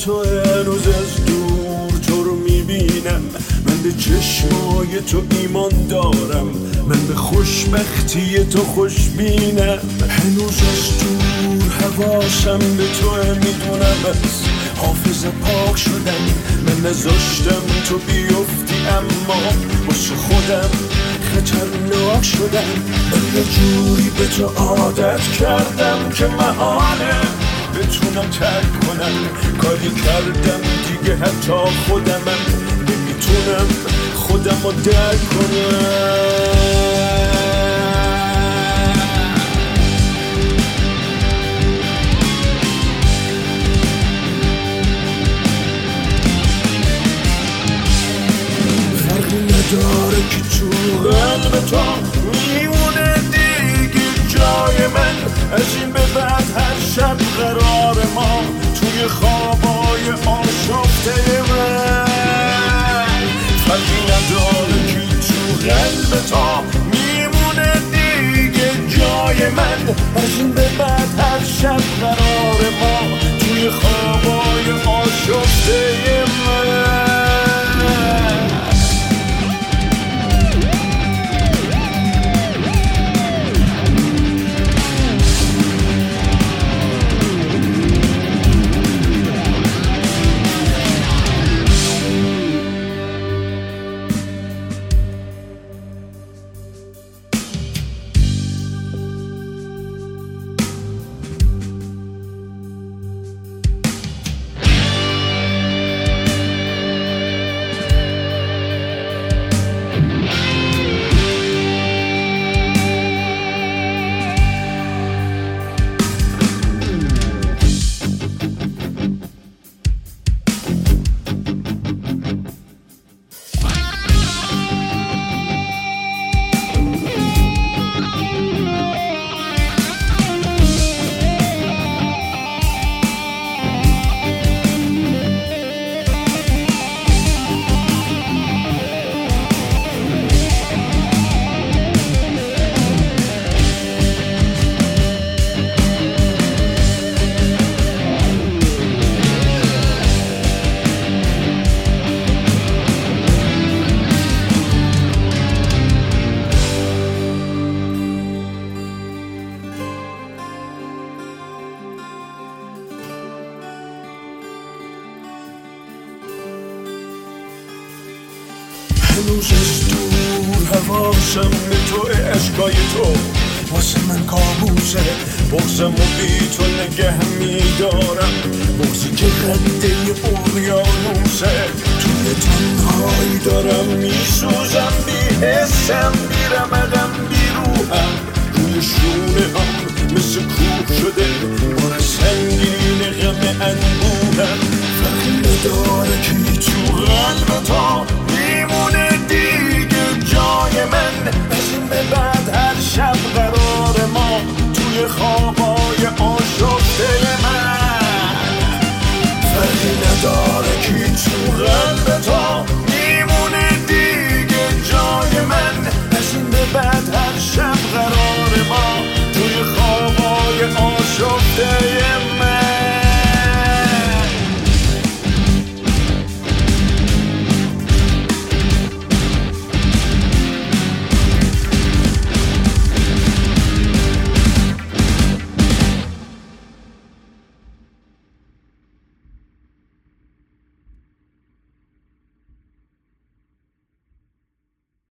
تو هنوز از دور تو رو میبینم، من به چشمای تو ایمان دارم، من به خوشبختی تو خوشبینم. هنوز از دور حواسم به تو میدونم، از حافظه پاک شدم، من نذاشتم تو بیفتی اما واسه خودم خطرناک شدم. من یه جوری به تو عادت کردم که محاله بتونم ترک کنم، کاری کردم دیگه حتی خودمم نمیتونم خودم رو درک کنم. داره که تو قلب تو میمونه دیگه جای من، از این به بعد هر شب قرار ما توی خوابای آشفته من. فرقی نداره که تو قلب تو میمونه دیگه جای من، از این به بعد هر شب قرار ما توی خوابای آشفته من. هنوز از دور حواسم به تو، عشقای تو واسه من کابوسه، بغزم و بی تو نگه میدارم، بغزی که خنده اقیانوسه. توی تنهایی دارم میسوزم، بی حسم، بی رمقم، بی روحم، روی شونه هم مثل کوه شده بار سنگین غم انبوهم. فرقی نداره که تو قلب تو